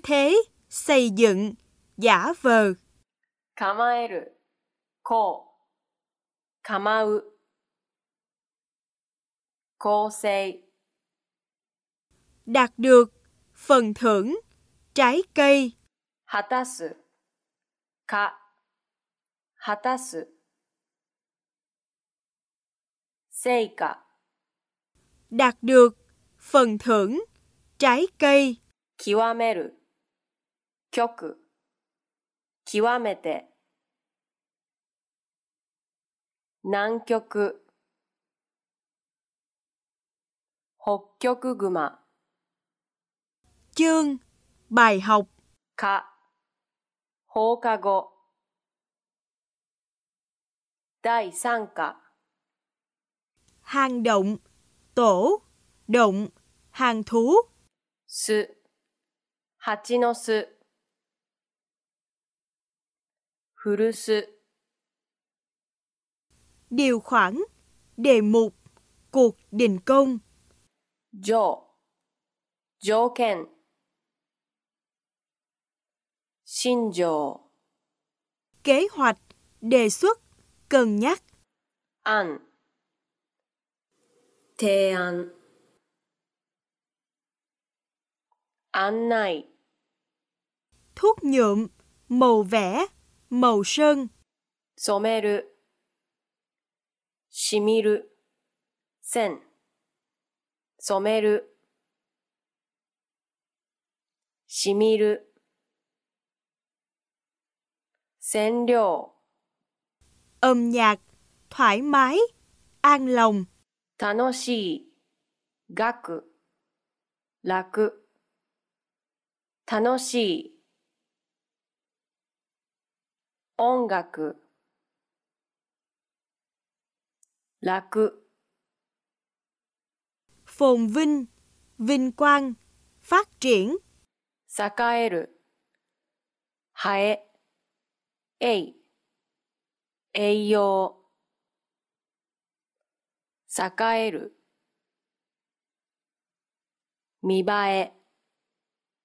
thế, xây dựng, giả vờ. 構える、こう、構う、構成、 Đạt được, phần thưởng, trái cây. 果たす、か、果たす、成果、 Đạt được, phần thưởng, trái cây. 極める、極、極めて、南極、北極熊、 Chương, bài học. か、放課後、第3課、 Hang động, tổ, động, hàng thú. 巣、蜂の巣、古巣、 Điều khoản, đề mục, cuộc đình công. 条、条件、新条、 Kế hoạch, đề xuất, cân nhắc. 案、提案、案内、 Thuốc nhuộm, màu vẽ, màu sơn. 染める、しみる、線、染める、しみる、染料、 Âm nhạc, thoải mái, an lòng. 楽しい、楽、楽、楽しい、音楽、楽、 Phồn vinh, vinh quang, phát triển. 栄える、ハエ、エイ、栄養、栄える、見栄え、